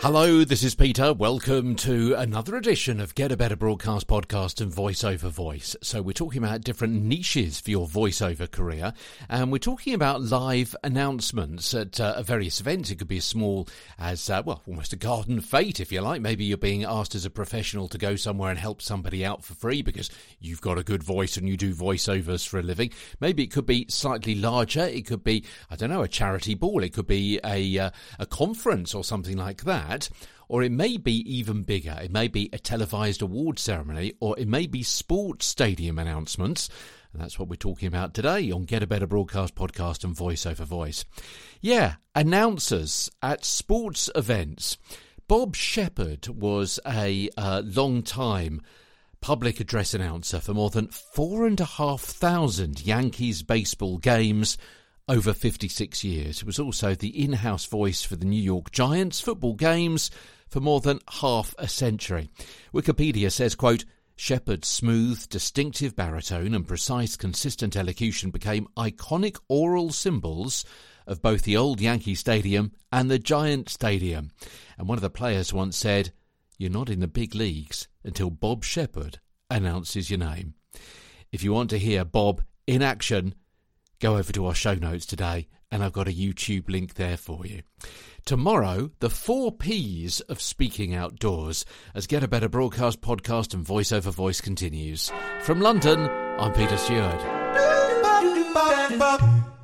Hello, this is Peter. Welcome to another edition of Get a Better Broadcast Podcast and Voiceover Voice. So we're talking about different niches for your voiceover career, and we're talking about live announcements at various events. It could be as small as, almost a garden fete, if you like. Maybe you're being asked as a professional to go somewhere and help somebody out for free because you've got a good voice and you do voiceovers for a living. Maybe it could be slightly larger. It could be, a charity ball. It could be a conference or something like that. Or it may be even bigger. It may be a televised award ceremony, or it may be sports stadium announcements. And that's what we're talking about today on Get a Better Broadcast Podcast and Voiceover Voice. Yeah, announcers at sports events. Bob Shepherd was a long-time public address announcer for more than 4,500 Yankees baseball games over 56 years. He was also the in-house voice for the New York Giants football games for more than half a century. Wikipedia says, quote, Shepherd's smooth, distinctive baritone and precise, consistent elocution became iconic oral symbols of both the old Yankee Stadium and the Giant Stadium. And one of the players once said, "You're not in the big leagues until Bob Shepherd announces your name." If you want to hear Bob in action, go over to our show notes today, and I've got a YouTube link there for you. Tomorrow, the 4 Ps of speaking outdoors, as Get a Better Broadcast Podcast and Voiceover Voice continues. From London, I'm Peter Stewart.